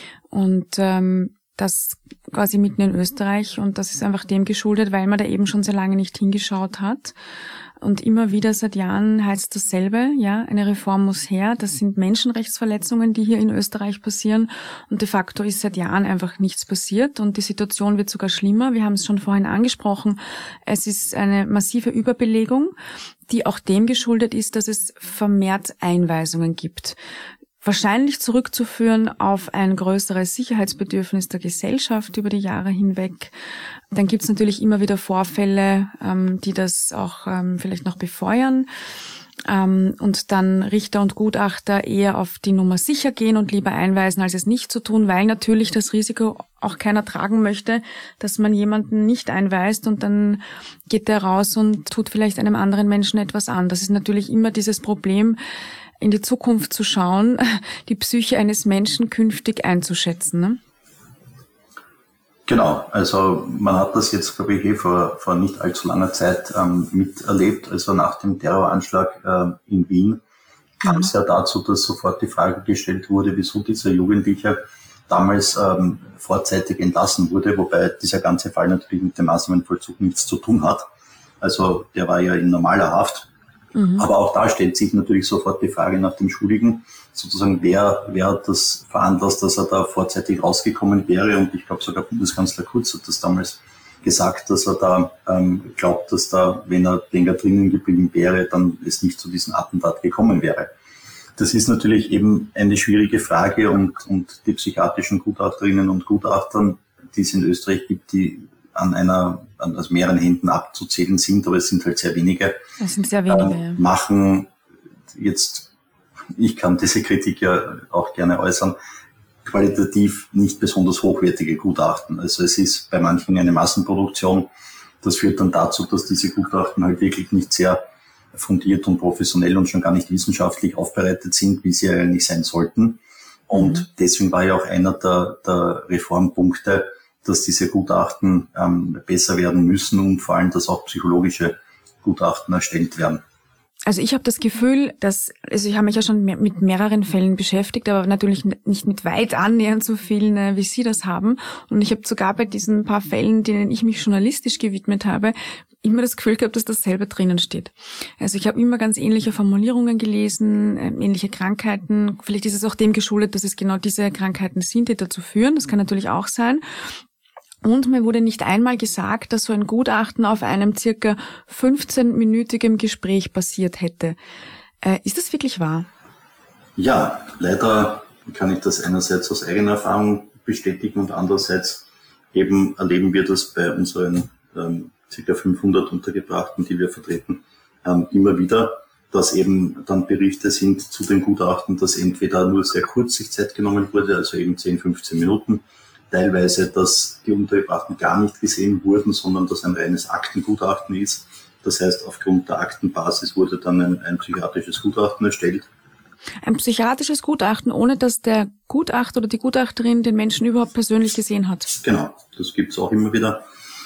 B: Und ähm, das quasi mitten in Österreich, und das ist einfach dem geschuldet, weil man da eben schon sehr lange nicht hingeschaut hat. Und immer wieder seit Jahren heißt dasselbe, ja, eine Reform muss her. Das sind Menschenrechtsverletzungen, die hier in Österreich passieren. Und de facto ist seit Jahren einfach nichts passiert. Und die Situation wird sogar schlimmer. Wir haben es schon vorhin angesprochen. Es ist eine massive Überbelegung, die auch dem geschuldet ist, dass es vermehrt Einweisungen gibt. Wahrscheinlich zurückzuführen auf ein größeres Sicherheitsbedürfnis der Gesellschaft über die Jahre hinweg. Dann gibt es natürlich immer wieder Vorfälle, ähm, die das auch ähm, vielleicht noch befeuern. Ähm, und dann Richter und Gutachter eher auf die Nummer sicher gehen und lieber einweisen, als es nicht zu tun, weil natürlich das Risiko auch keiner tragen möchte, dass man jemanden nicht einweist und dann geht der raus und tut vielleicht einem anderen Menschen etwas an. Das ist natürlich immer dieses Problem, in die Zukunft zu schauen, die Psyche eines Menschen künftig einzuschätzen, ne?
C: Genau, also man hat das jetzt, glaube ich, eh vor, vor nicht allzu langer Zeit ähm, miterlebt. Also nach dem Terroranschlag äh, in Wien kam mhm. es ja dazu, dass sofort die Frage gestellt wurde, wieso dieser Jugendliche damals ähm, vorzeitig entlassen wurde, wobei dieser ganze Fall natürlich mit dem Maßnahmenvollzug nichts zu tun hat. Also der war ja in normaler Haft. Mhm. Aber auch da stellt sich natürlich sofort die Frage nach dem Schuldigen, sozusagen wer, wer hat das veranlasst, dass er da vorzeitig rausgekommen wäre. Und ich glaube sogar Bundeskanzler Kurz hat das damals gesagt, dass er da ähm, glaubt, dass da, wenn er länger drinnen geblieben wäre, dann es nicht zu diesem Attentat gekommen wäre. Das ist natürlich eben eine schwierige Frage und, und die psychiatrischen Gutachterinnen und Gutachtern, die es in Österreich gibt, die an einer, an aus mehreren Händen abzuzählen sind, aber es sind halt sehr wenige.
B: Es sind sehr wenige,
C: äh, machen jetzt, ich kann diese Kritik ja auch gerne äußern, qualitativ nicht besonders hochwertige Gutachten. Also es ist bei manchen eine Massenproduktion. Das führt dann dazu, dass diese Gutachten halt wirklich nicht sehr fundiert und professionell und schon gar nicht wissenschaftlich aufbereitet sind, wie sie eigentlich sein sollten. Und mhm. deswegen war ja auch einer der, der Reformpunkte, dass diese Gutachten ähm, besser werden müssen und vor allem, dass auch psychologische Gutachten erstellt werden.
B: Also ich habe das Gefühl, dass, also ich habe mich ja schon mit mehreren Fällen beschäftigt, aber natürlich nicht mit weit annähernd so vielen, wie Sie das haben. Und ich habe sogar bei diesen paar Fällen, denen ich mich journalistisch gewidmet habe, immer das Gefühl gehabt, dass dasselbe drinnen steht. Also ich habe immer ganz ähnliche Formulierungen gelesen, ähnliche Krankheiten. Vielleicht ist es auch dem geschuldet, dass es genau diese Krankheiten sind, die dazu führen. Das kann natürlich auch sein. Und mir wurde nicht einmal gesagt, dass so ein Gutachten auf einem circa fünfzehnminütigen Gespräch basiert hätte. Äh, ist das wirklich wahr?
C: Ja, leider kann ich das einerseits aus eigener Erfahrung bestätigen und andererseits eben erleben wir das bei unseren ähm, ca. fünfhundert Untergebrachten, die wir vertreten, ähm, immer wieder, dass eben dann Berichte sind zu den Gutachten, dass entweder nur sehr kurz sich Zeit genommen wurde, also eben zehn, fünfzehn Minuten, teilweise, dass die Untergebrachten gar nicht gesehen wurden, sondern dass ein reines Aktengutachten ist. Das heißt, aufgrund der Aktenbasis wurde dann ein, ein psychiatrisches Gutachten erstellt.
B: Ein psychiatrisches Gutachten, ohne dass der Gutachter oder die Gutachterin den Menschen überhaupt persönlich gesehen hat.
C: Genau, das gibt's auch immer wieder.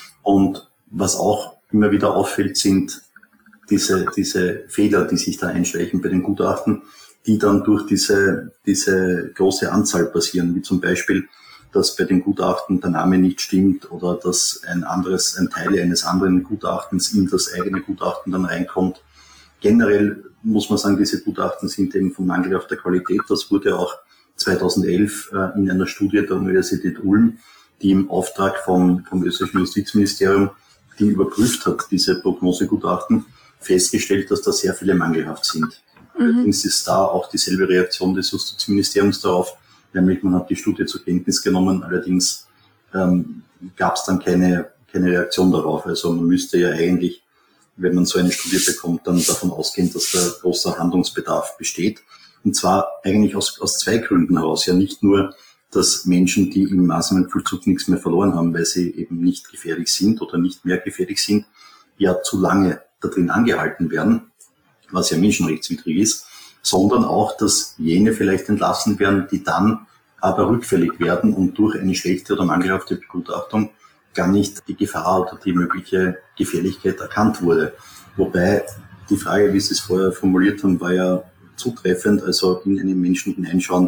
C: Und was auch immer wieder auffällt, sind diese, diese Fehler, die sich da einschleichen bei den Gutachten, die dann durch diese, diese große Anzahl passieren, wie zum Beispiel, dass bei den Gutachten der Name nicht stimmt oder dass ein anderes, ein Teil eines anderen Gutachtens in das eigene Gutachten dann reinkommt. Generell muss man sagen, diese Gutachten sind eben vom Mangel auf der Qualität. Das wurde auch zweitausendelf äh, in einer Studie der Universität Ulm, die im Auftrag vom, vom österreichischen Justizministerium, die überprüft hat, diese Prognosegutachten, festgestellt, dass da sehr viele mangelhaft sind. Mhm. Allerdings ist da auch dieselbe Reaktion des Justizministeriums darauf, nämlich man hat die Studie zur Kenntnis genommen, allerdings ähm, gab es dann keine, keine Reaktion darauf. Also man müsste ja eigentlich, wenn man so eine Studie bekommt, dann davon ausgehen, dass da großer Handlungsbedarf besteht. Und zwar eigentlich aus, aus zwei Gründen heraus. Ja, nicht nur, dass Menschen, die im Maßnahmenvollzug nichts mehr verloren haben, weil sie eben nicht gefährlich sind oder nicht mehr gefährlich sind, ja zu lange da drin angehalten werden, was ja menschenrechtswidrig ist, sondern auch, dass jene vielleicht entlassen werden, die dann aber rückfällig werden und durch eine schlechte oder mangelhafte Begutachtung gar nicht die Gefahr oder die mögliche Gefährlichkeit erkannt wurde. Wobei die Frage, wie Sie es vorher formuliert haben, war ja zutreffend. Also in einen Menschen hineinschauen,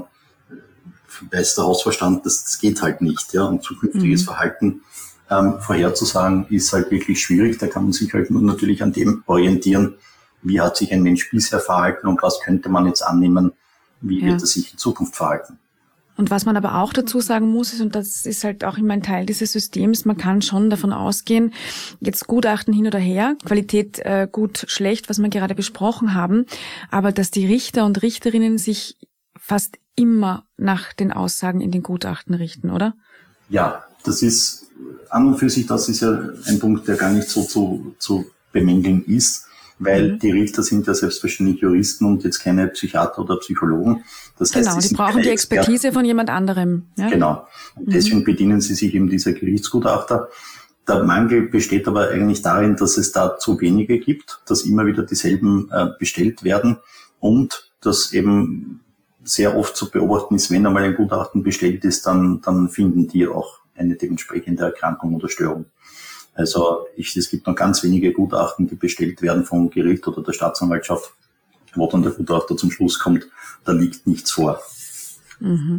C: weiß der Hausverstand, das, das geht halt nicht. Ja, und zukünftiges mhm. Verhalten ähm, vorherzusagen, ist halt wirklich schwierig. Da kann man sich halt nur natürlich an dem orientieren, wie hat sich ein Mensch bisher verhalten und was könnte man jetzt annehmen, wie ja. wird er sich in Zukunft verhalten.
B: Und was man aber auch dazu sagen muss, ist, und das ist halt auch immer ein Teil dieses Systems, man kann schon davon ausgehen, jetzt Gutachten hin oder her, Qualität äh, gut, schlecht, was wir gerade besprochen haben, aber dass die Richter und Richterinnen sich fast immer nach den Aussagen in den Gutachten richten, oder?
C: Ja, das ist an und für sich, das ist ja ein Punkt, der gar nicht so zu, zu bemängeln ist, weil mhm. die Richter sind ja selbstverständlich Juristen und jetzt keine Psychiater oder Psychologen. Das heißt,
B: genau, die brauchen die Expertise Experten. von jemand anderem. Ja?
C: Genau. Und deswegen mhm. bedienen sie sich eben dieser Gerichtsgutachter. Der Mangel besteht aber eigentlich darin, dass es da zu wenige gibt, dass immer wieder dieselben äh, bestellt werden und dass eben sehr oft zu beobachten ist, wenn einmal ein Gutachten bestellt ist, dann, dann finden die auch eine dementsprechende Erkrankung oder Störung. Also ich, es gibt noch ganz wenige Gutachten, die bestellt werden vom Gericht oder der Staatsanwaltschaft, wo dann der Gutachter zum Schluss kommt, da liegt nichts vor.
B: Mhm.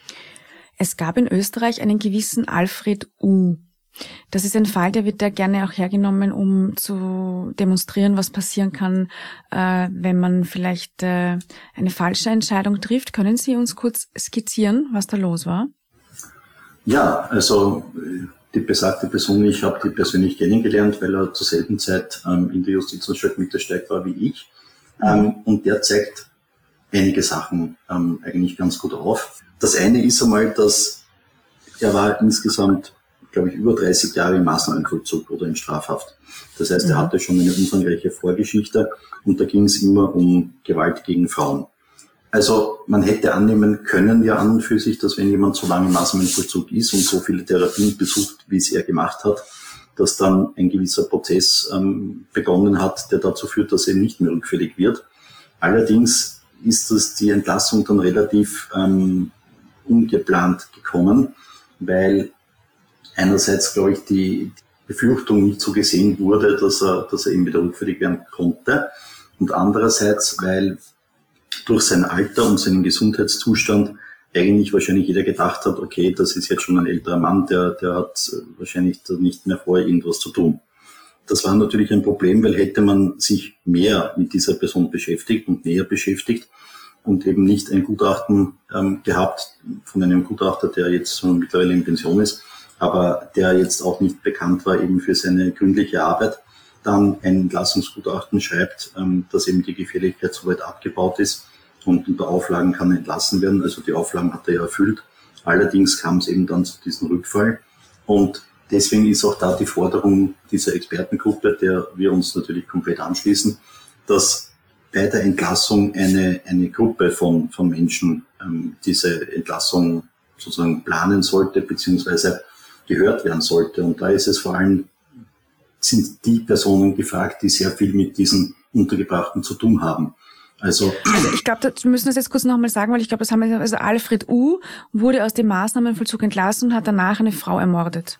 B: Es gab in Österreich einen gewissen Alfred U. Das ist ein Fall, der wird da gerne auch hergenommen, um zu demonstrieren, was passieren kann, äh, wenn man vielleicht äh, eine falsche Entscheidung trifft. Können Sie uns kurz skizzieren, was da los war?
C: Ja, also die besagte Person, ich habe die persönlich kennengelernt, weil er zur selben Zeit ähm, in der Justizanstalt Mittelsteig war wie ich. Ähm, und der zeigt einige Sachen ähm, eigentlich ganz gut auf. Das eine ist einmal, dass er war insgesamt, glaube ich, über dreißig Jahre im Maßnahmenvollzug oder in Strafhaft. Das heißt, er hatte schon eine umfangreiche Vorgeschichte und da ging es immer um Gewalt gegen Frauen. Also man hätte annehmen können, ja an und für sich, dass wenn jemand so lange im Maßnahmenvollzug ist und so viele Therapien besucht, wie es er gemacht hat, dass dann ein gewisser Prozess ähm, begonnen hat, der dazu führt, dass er nicht mehr rückfällig wird. Allerdings ist das die Entlassung dann relativ ähm, ungeplant gekommen, weil einerseits, glaube ich, die Befürchtung nicht so gesehen wurde, dass er, dass er eben wieder rückfällig werden konnte und andererseits, weil durch sein Alter und seinen Gesundheitszustand eigentlich wahrscheinlich jeder gedacht hat, okay, das ist jetzt schon ein älterer Mann, der, der hat wahrscheinlich nicht mehr vor, irgendwas zu tun. Das war natürlich ein Problem, weil hätte man sich mehr mit dieser Person beschäftigt und näher beschäftigt und eben nicht ein Gutachten ähm, gehabt von einem Gutachter, der jetzt mittlerweile in Pension ist, aber der jetzt auch nicht bekannt war eben für seine gründliche Arbeit, dann ein Entlassungsgutachten schreibt, dass eben die Gefährlichkeit soweit abgebaut ist und unter Auflagen kann entlassen werden. Also die Auflagen hat er ja erfüllt. Allerdings kam es eben dann zu diesem Rückfall. Und deswegen ist auch da die Forderung dieser Expertengruppe, der wir uns natürlich komplett anschließen, dass bei der Entlassung eine, eine Gruppe von, von Menschen ähm, diese Entlassung sozusagen planen sollte, beziehungsweise gehört werden sollte. Und da ist es vor allem, sind die Personen gefragt, die sehr viel mit diesen Untergebrachten zu tun haben. Also,
B: also ich glaube, wir müssen das jetzt kurz nochmal sagen, weil ich glaube, das haben wir, also Alfred U. wurde aus dem Maßnahmenvollzug entlassen und hat danach eine Frau ermordet.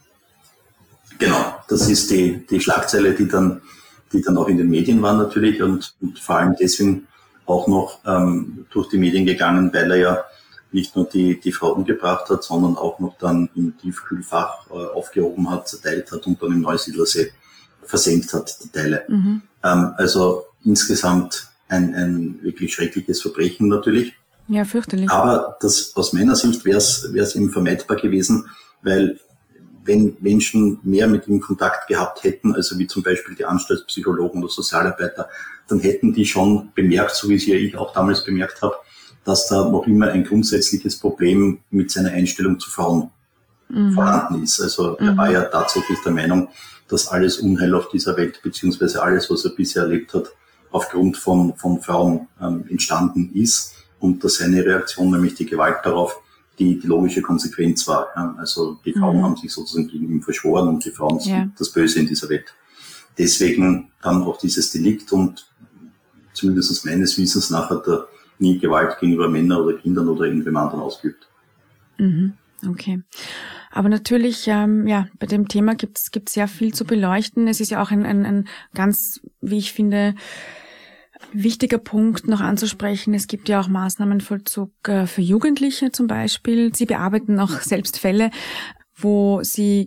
C: Genau, das ist die, die Schlagzeile, die dann, die dann auch in den Medien war natürlich und, und vor allem deswegen auch noch ähm, durch die Medien gegangen, weil er ja nicht nur die, die Frau umgebracht hat, sondern auch noch dann im Tiefkühlfach äh, aufgehoben hat, zerteilt hat und dann im Neusiedlersee versenkt hat, die Teile. Mhm. Ähm, also insgesamt ein, ein wirklich schreckliches Verbrechen natürlich.
B: Ja, fürchterlich.
C: Aber das, aus meiner Sicht wäre es wäre es eben vermeidbar gewesen, weil wenn Menschen mehr mit ihm Kontakt gehabt hätten, also wie zum Beispiel die Anstaltspsychologen oder Sozialarbeiter, dann hätten die schon bemerkt, so wie es ja ich auch damals bemerkt habe, dass da noch immer ein grundsätzliches Problem mit seiner Einstellung zu Frauen mhm. vorhanden ist. Also er mhm. war ja tatsächlich der Meinung, dass alles Unheil auf dieser Welt, beziehungsweise alles, was er bisher erlebt hat, aufgrund von, von Frauen ähm, entstanden ist und dass seine Reaktion, nämlich die Gewalt darauf, die, die logische Konsequenz war. Ja. Also die Frauen mhm. haben sich sozusagen gegen ihn verschworen und die Frauen sind ja. das Böse in dieser Welt. Deswegen dann auch dieses Delikt und zumindest meines Wissens nach hat er nie Gewalt gegenüber Männern oder Kindern oder irgendwem anderen ausgeübt.
B: Mhm. Okay. Aber natürlich, ähm, ja, bei dem Thema gibt es gibt sehr viel zu beleuchten. Es ist ja auch ein, ein, ein ganz, wie ich finde, wichtiger Punkt noch anzusprechen. Es gibt ja auch Maßnahmenvollzug äh, für Jugendliche zum Beispiel. Sie bearbeiten auch selbst Fälle, wo Sie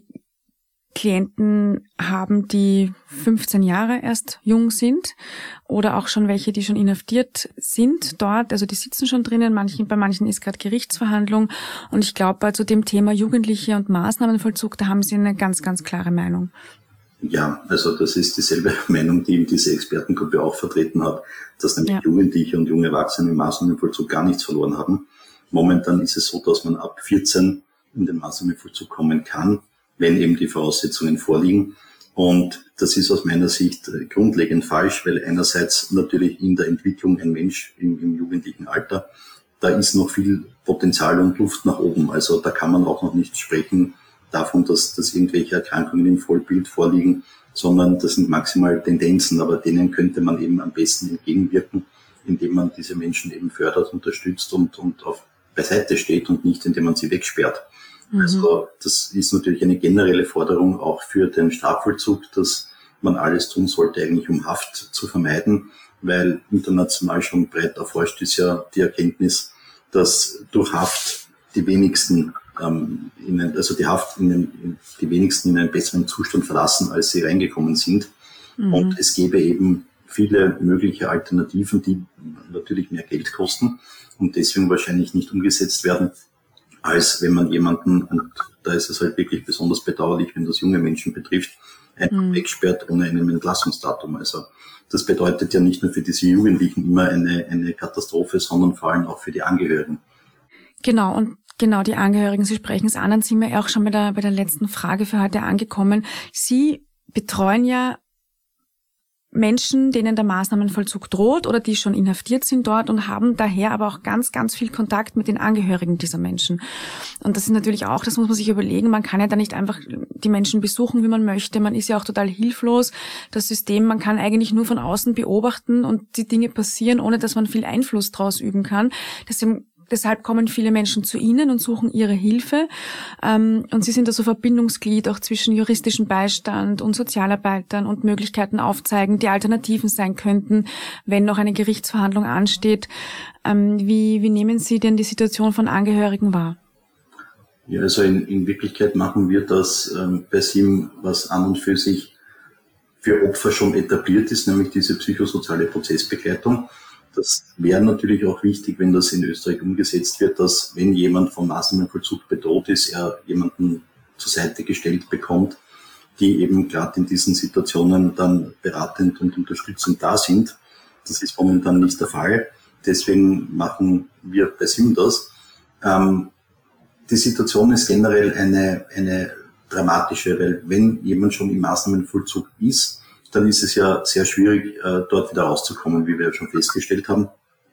B: Klienten haben, die fünfzehn Jahre erst jung sind oder auch schon welche, die schon inhaftiert sind dort. Also die sitzen schon drinnen, manchen, bei manchen ist gerade Gerichtsverhandlung. Und ich glaube, zu dem Thema Jugendliche und Maßnahmenvollzug, da haben Sie eine ganz, ganz klare Meinung.
C: Ja, also das ist dieselbe Meinung, die eben diese Expertengruppe auch vertreten hat, dass nämlich ja. Jugendliche und junge Erwachsene im Maßnahmenvollzug gar nichts verloren haben. Momentan ist es so, dass man ab vierzehn in den Maßnahmenvollzug kommen kann, wenn eben die Voraussetzungen vorliegen. Und das ist aus meiner Sicht grundlegend falsch, weil einerseits natürlich in der Entwicklung ein Mensch im, im jugendlichen Alter, da ist noch viel Potenzial und Luft nach oben. Also da kann man auch noch nicht sprechen davon, dass, dass irgendwelche Erkrankungen im Vollbild vorliegen, sondern das sind maximal Tendenzen, aber denen könnte man eben am besten entgegenwirken, indem man diese Menschen eben fördert, unterstützt und, und auf beiseite steht und nicht, indem man sie wegsperrt. Mhm. Also das ist natürlich eine generelle Forderung auch für den Strafvollzug, dass man alles tun sollte, eigentlich um Haft zu vermeiden, weil international schon breit erforscht ist ja die Erkenntnis, dass durch Haft die wenigsten ähm, in ein, also die Haft in den, die wenigsten in einen besseren Zustand verlassen, als sie reingekommen sind. Mhm. Und es gäbe eben viele mögliche Alternativen, die natürlich mehr Geld kosten und deswegen wahrscheinlich nicht umgesetzt werden, als wenn man jemanden, und da ist es halt wirklich besonders bedauerlich, wenn das junge Menschen betrifft, einfach mhm. wegsperrt ohne einem Entlassungsdatum. Also das bedeutet ja nicht nur für diese Jugendlichen immer eine, eine Katastrophe, sondern vor allem auch für die Angehörigen.
B: Genau, und genau, die Angehörigen, Sie sprechen es an, dann sind wir auch schon bei der, bei der letzten Frage für heute angekommen. Sie betreuen ja Menschen, denen der Maßnahmenvollzug droht oder die schon inhaftiert sind dort und haben daher aber auch ganz, ganz viel Kontakt mit den Angehörigen dieser Menschen. Und das ist natürlich auch, das muss man sich überlegen, man kann ja da nicht einfach die Menschen besuchen, wie man möchte. Man ist ja auch total hilflos. Das System, man kann eigentlich nur von außen beobachten und die Dinge passieren, ohne dass man viel Einfluss draus üben kann. Deswegen Deshalb kommen viele Menschen zu Ihnen und suchen Ihre Hilfe. Und Sie sind also Verbindungsglied auch zwischen juristischem Beistand und Sozialarbeitern und Möglichkeiten aufzeigen, die Alternativen sein könnten, wenn noch eine Gerichtsverhandlung ansteht. Wie, wie nehmen Sie denn die Situation von Angehörigen wahr?
C: Ja, also in, in Wirklichkeit machen wir das ähm, bei S I M, was an und für sich für Opfer schon etabliert ist, nämlich diese psychosoziale Prozessbegleitung. Das wäre natürlich auch wichtig, wenn das in Österreich umgesetzt wird, dass wenn jemand vom Maßnahmenvollzug bedroht ist, er jemanden zur Seite gestellt bekommt, die eben gerade in diesen Situationen dann beratend und unterstützend da sind. Das ist momentan nicht der Fall. Deswegen machen wir bei S I M das. Ähm, die Situation ist generell eine, eine dramatische, weil wenn jemand schon im Maßnahmenvollzug ist, dann ist es ja sehr schwierig, äh, dort wieder rauszukommen, wie wir schon festgestellt haben.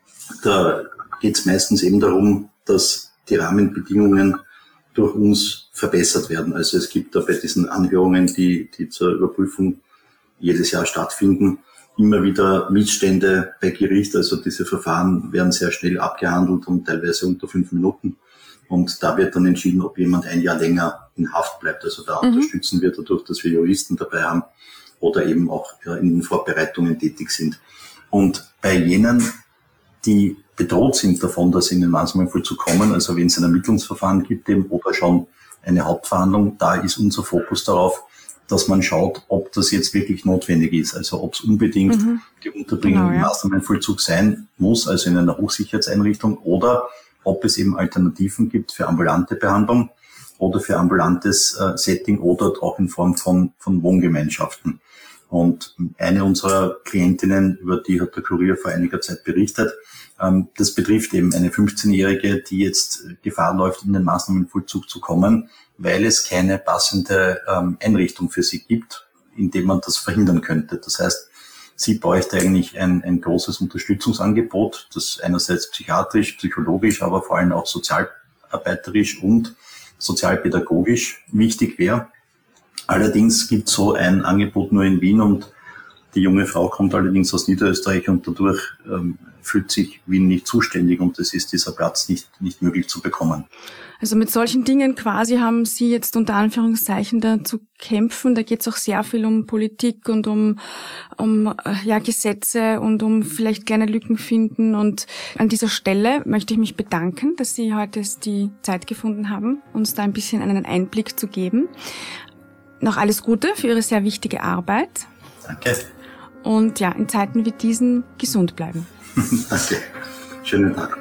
C: Da geht es meistens eben darum, dass die Rahmenbedingungen durch uns verbessert werden. Also es gibt da bei diesen Anhörungen, die, die zur Überprüfung jedes Jahr stattfinden, immer wieder Missstände bei Gericht. Also diese Verfahren werden sehr schnell abgehandelt und teilweise unter fünf Minuten. Und da wird dann entschieden, ob jemand ein Jahr länger in Haft bleibt. Also da mhm. unterstützen wir dadurch, dass wir Juristen dabei haben oder eben auch in den Vorbereitungen tätig sind. Und bei jenen, die bedroht sind davon, dass sie in den Maßnahmenvollzug kommen, also wenn es ein Ermittlungsverfahren gibt eben oder schon eine Hauptverhandlung, da ist unser Fokus darauf, dass man schaut, ob das jetzt wirklich notwendig ist, also ob es unbedingt mhm. die Unterbringung genau, ja. im Maßnahmenvollzug sein muss, also in einer Hochsicherheitseinrichtung, oder ob es eben Alternativen gibt für ambulante Behandlung oder für ambulantes äh, Setting oder auch in Form von, von Wohngemeinschaften. Und eine unserer Klientinnen, über die hat der Kurier vor einiger Zeit berichtet, ähm, das betrifft eben eine fünfzehnjährige, die jetzt Gefahr läuft, in den Maßnahmenvollzug zu kommen, weil es keine passende ähm, Einrichtung für sie gibt, in dem man das verhindern könnte. Das heißt, sie bräuchte eigentlich ein, ein großes Unterstützungsangebot, das einerseits psychiatrisch, psychologisch, aber vor allem auch sozialarbeiterisch und sozialpädagogisch wichtig wäre. Allerdings gibt es so ein Angebot nur in Wien und die junge Frau kommt allerdings aus Niederösterreich und dadurch ähm, fühlt sich Wien nicht zuständig und es ist dieser Platz nicht, nicht möglich zu bekommen.
B: Also mit solchen Dingen quasi haben Sie jetzt unter Anführungszeichen da zu kämpfen. Da geht es auch sehr viel um Politik und um, um ja, Gesetze und um vielleicht kleine Lücken finden. Und an dieser Stelle möchte ich mich bedanken, dass Sie heute die Zeit gefunden haben, uns da ein bisschen einen Einblick zu geben. Noch alles Gute für Ihre sehr wichtige Arbeit.
C: Danke.
B: Und ja, in Zeiten wie diesen gesund bleiben.
C: Danke. Schönen Tag.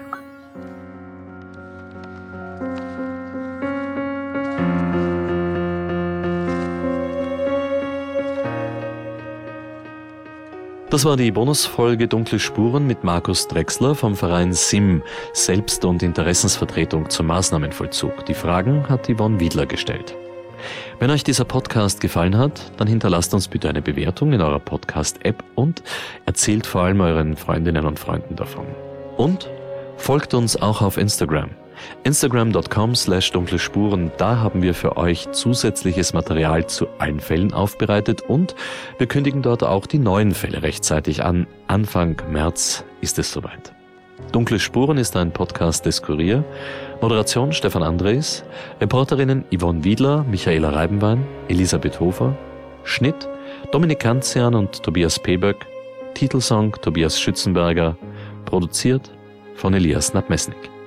A: Das war die Bonusfolge Dunkle Spuren mit Markus Drechsler vom Verein S I M, Selbst- und Interessensvertretung zum Maßnahmenvollzug. Die Fragen hat Yvonne Wiedler gestellt. Wenn euch dieser Podcast gefallen hat, dann hinterlasst uns bitte eine Bewertung in eurer Podcast-App und erzählt vor allem euren Freundinnen und Freunden davon. Und folgt uns auch auf Instagram. Instagram dot com slash dunkle Spuren. Da haben wir für euch zusätzliches Material zu allen Fällen aufbereitet und wir kündigen dort auch die neuen Fälle rechtzeitig an. Anfang März ist es soweit. Dunkle Spuren ist ein Podcast des Kurier. Moderation Stefan Andres, Reporterinnen Yvonne Wiedler, Michaela Reibenwein, Elisabeth Hofer, Schnitt Dominik Kanzian und Tobias Peböck, Titelsong Tobias Schützenberger, produziert von Elias Nabmesnik.